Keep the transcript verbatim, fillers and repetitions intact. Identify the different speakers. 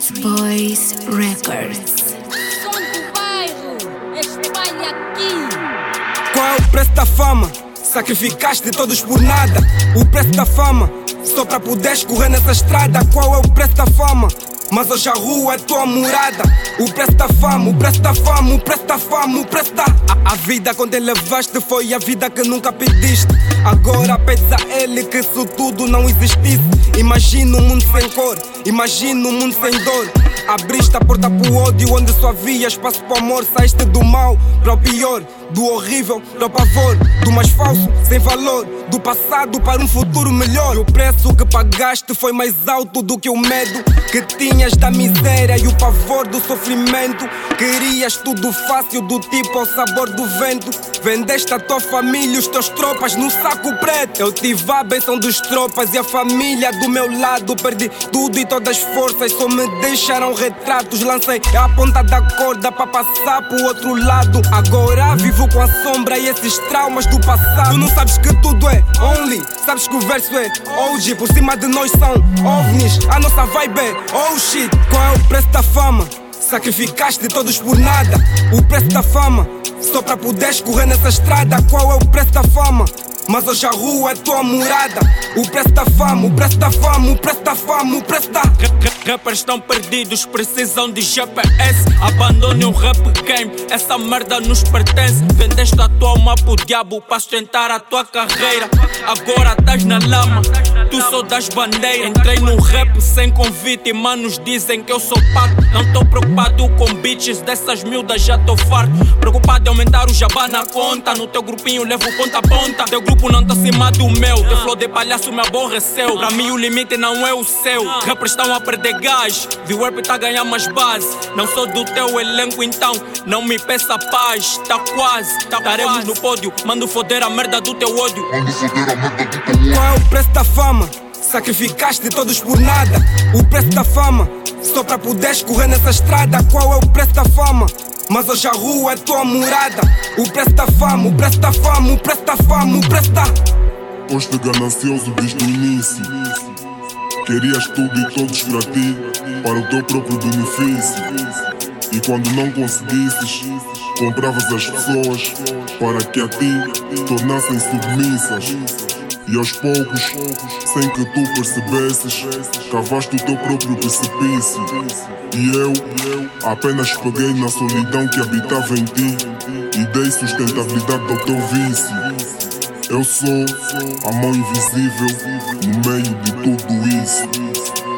Speaker 1: Prince Boys Records.
Speaker 2: Som do bairro, espalha aqui.
Speaker 3: Qual é o preço da fama? Sacrificaste todos por nada. O preço da fama, só pra poderes correr nessa estrada. Qual é o preço da fama? Mas hoje a rua é tua morada. O preço da fama, o preço da fama, o preço da fama, o preço da... A, a vida quando elevaste foi a vida que nunca pediste. Agora pedes a ele que isso tudo não existisse. Imagina um mundo sem cor, imagina um mundo sem dor. Abriste a porta pro ódio onde só havia espaço pro amor. Saíste do mal para o pior, do horrível para o pavor, do mais falso, sem valor, do passado para um futuro melhor. E o preço que pagaste foi mais alto do que o medo que tinhas da miséria e o pavor do sofrimento. Querias tudo fácil, do tipo ao sabor do vento. Vendeste a tua família e os teus tropas no saco preto. Eu tive a benção dos tropas e a família do meu lado. Perdi tudo e todas as forças, só me deixaram retratos. Lancei a ponta da corda para passar pro outro lado. Agora vivo com a sombra e esses traumas do passado. Tu não sabes que tudo é only, sabes que o verso é O G. Por cima de nós são ovnis, a nossa vibe é oh shit. Qual é o preço da fama? Sacrificaste todos por nada. O preço da fama, só pra poderes correr nessa estrada. Qual é o preço da fama? Mas hoje a rua é tua morada. O preço da fama, o preço da fama, o preço da fama, o preço da...
Speaker 4: Rappers estão perdidos, precisam de G P S. Abandone o rap game, essa merda nos pertence. Vendeste a tua alma pro diabo pra sustentar a tua carreira. Agora estás na lama, tu só das bandeiras. Entrei no rap sem convite e manos dizem que eu sou pato. Não tô preocupado com bitches, dessas miúdas já tô farto. Preocupado em aumentar o jabá na conta. No teu grupinho levo ponta a ponta. Teu grupo não tá acima do meu. Teu flow de palhaço me aborreceu. Pra mim o limite não é o seu. Rappers estão a perder gás, V-Warp tá a ganhar mais base. Não sou do teu elenco então não me peça paz. Tá quase, estaremos no pódio. Mando foder a merda do teu ódio.
Speaker 3: Qual é o preço da fama? Sacrificaste todos por nada. O preço da fama, só pra poderes correr nessa estrada. Qual é o preço da fama? Mas hoje a rua é tua morada. O preço da fama, o preço da fama, o preço da fama, o preço da...
Speaker 5: Foste ganancioso desde o início. Querias tudo e todos para ti, para o teu próprio benefício. E quando não conseguisses, compravas as pessoas para que a ti tornassem submissas. E aos poucos, sem que tu percebesses, cavaste o teu próprio precipício. E eu apenas peguei na solidão que habitava em ti e dei sustentabilidade ao teu vício. Eu sou a mão invisível no meio de tudo isso.